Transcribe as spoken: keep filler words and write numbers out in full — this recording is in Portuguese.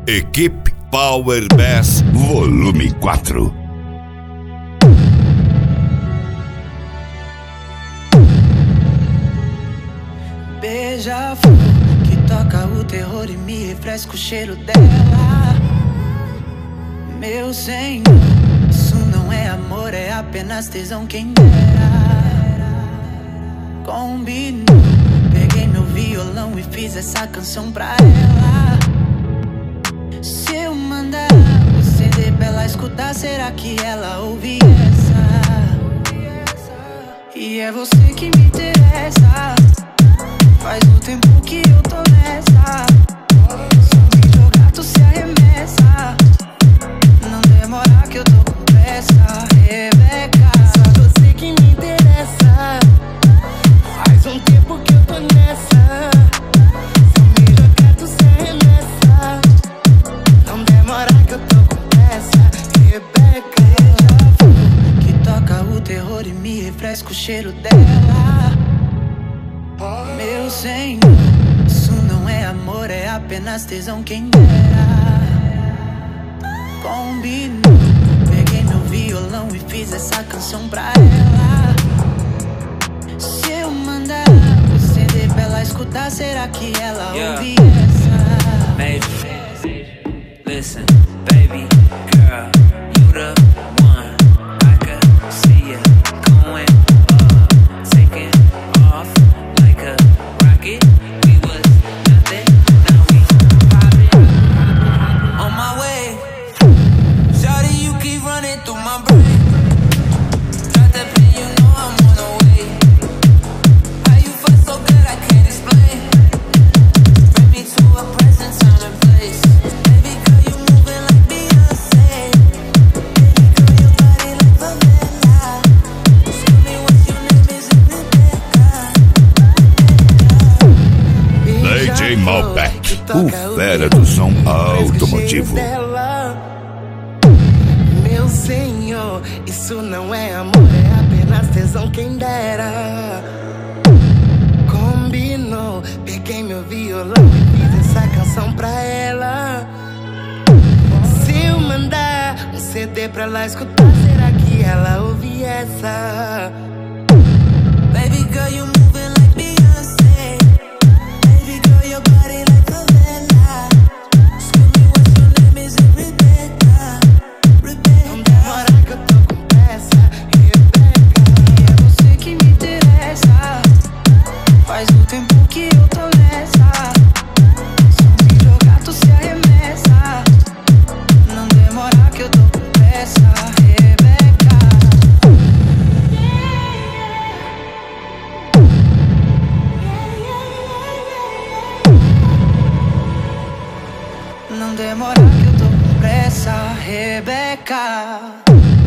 Equipe Power Bass Volume quatro. Beija-flor que toca o terror e me refresca o cheiro dela. Meu senhor, isso não é amor, é apenas tesão, quem dera. Combinou, peguei meu violão e fiz essa canção pra ela. Se eu mandar o C D pra ela escutar, será que ela ouve essa? E é você que me interessa. Faz um tempo que eu tô nessa. Se me jogar, tu se arremessa. Não demora que eu tô com pressa, Rebeca. Só você que me interessa. Faz um tempo que eu tô nessa. Se me jogar, tu se arremessa. Não demora que eu tô com pressa, Rebeca. Beija-flor que toca o terror e me refresca o cheiro dela. Meu senhor, isso não é amor, é apenas tesão, quem dera. Combinou, peguei meu violão e fiz essa canção pra ela. Se eu mandar o C D pra ela escutar, será que ela Yeah. ouve essa? Maybe, listen, baby, girl, you the one. I could see you going up, taking off like a rocket. We was nothing, now we poppin'. On my way, shawty, you keep running through my brain. Drop the pin, you know I'm on the way. How you fuck so good, I can't explain. Bring me to a present time and place. Baby girl, you moving like Beyonce. Baby girl, your body like Vanilla. Excuse me, what's your name? Is it Rebecca? D J Malbec, o fera do som automotivo. Meu senhor, isso não é amor, é apenas tesão, quem dera. Combinou, peguei meu violão e fiz essa canção pra ela. Se eu mandar um C D pra ela escutar, será que ela ouve essa? Baby girl, you moving like Beyonce. Baby girl, your body like Vanilla. Excuse me, what's your name? Is it Rebecca? Não Rebecca. demora que eu tô com pressa, Rebeca. E é você que me interessa. Faz um tempo que eu tô nessa. Se eu me jogar, tu se arremessa. Não demora que eu tô com pressa, Rebeca. Não demora que eu tô com pressa, Rebeca.